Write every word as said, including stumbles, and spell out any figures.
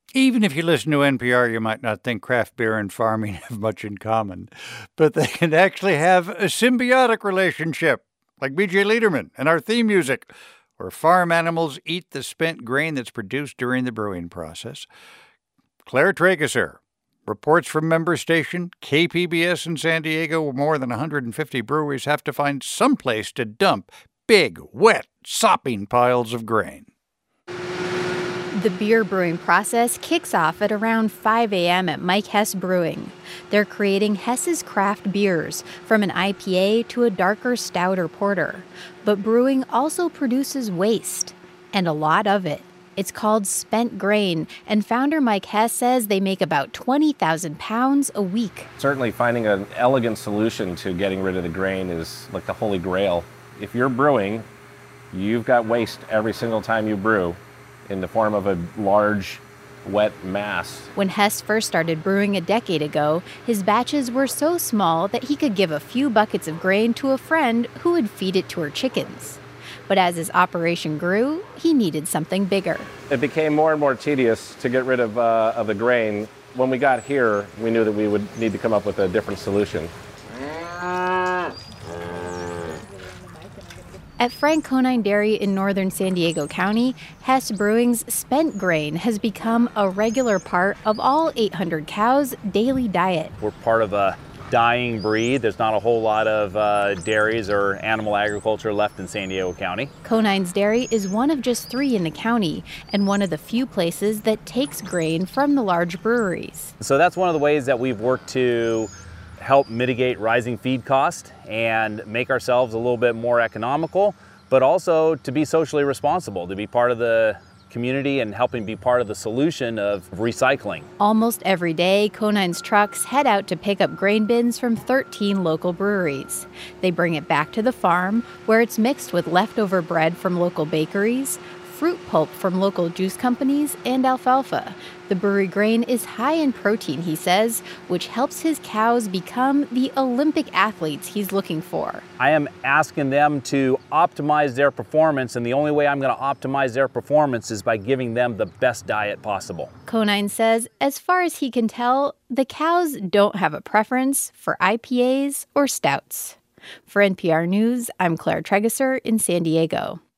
Even if you listen to N P R, you might not think craft beer and farming have much in common, but they can actually have a symbiotic relationship, like B J Liederman and our theme music, where farm animals eat the spent grain that's produced during the brewing process. Claire Trageser reports from member station K P B S in San Diego, where more than one hundred fifty breweries have to find some place to dump big, wet, sopping piles of grain. The beer brewing process kicks off at around five a.m. at Mike Hess Brewing. They're creating Hess's craft beers, from an I P A to a darker, stouter porter. But brewing also produces waste, and a lot of it. It's called spent grain, and founder Mike Hess says they make about twenty thousand pounds a week. Certainly finding an elegant solution to getting rid of the grain is like the holy grail. If you're brewing, you've got waste every single time you brew, in the form of a large, wet mass. When Hess first started brewing a decade ago, his batches were so small that he could give a few buckets of grain to a friend who would feed it to her chickens. But as his operation grew, he needed something bigger. It became more and more tedious to get rid of, uh, of the grain. When we got here, we knew that we would need to come up with a different solution. At Frank Conine Dairy in northern San Diego County, Hess Brewing's spent grain has become a regular part of all eight hundred cows' daily diet. We're part of a dying breed. There's not a whole lot of uh, dairies or animal agriculture left in San Diego County. Conine's Dairy is one of just three in the county and one of the few places that takes grain from the large breweries. So that's one of the ways that we've worked to help mitigate rising feed costs and make ourselves a little bit more economical, but also to be socially responsible, to be part of the community and helping be part of the solution of recycling. Almost every day, Conine's trucks head out to pick up grain bins from thirteen local breweries. They bring it back to the farm, where it's mixed with leftover bread from local bakeries, fruit pulp from local juice companies, and alfalfa. The brewery grain is high in protein, he says, which helps his cows become the Olympic athletes he's looking for. I am asking them to optimize their performance, and the only way I'm going to optimize their performance is by giving them the best diet possible. Conine says, as far as he can tell, the cows don't have a preference for I P As or stouts. For N P R News, I'm Claire Trageser in San Diego.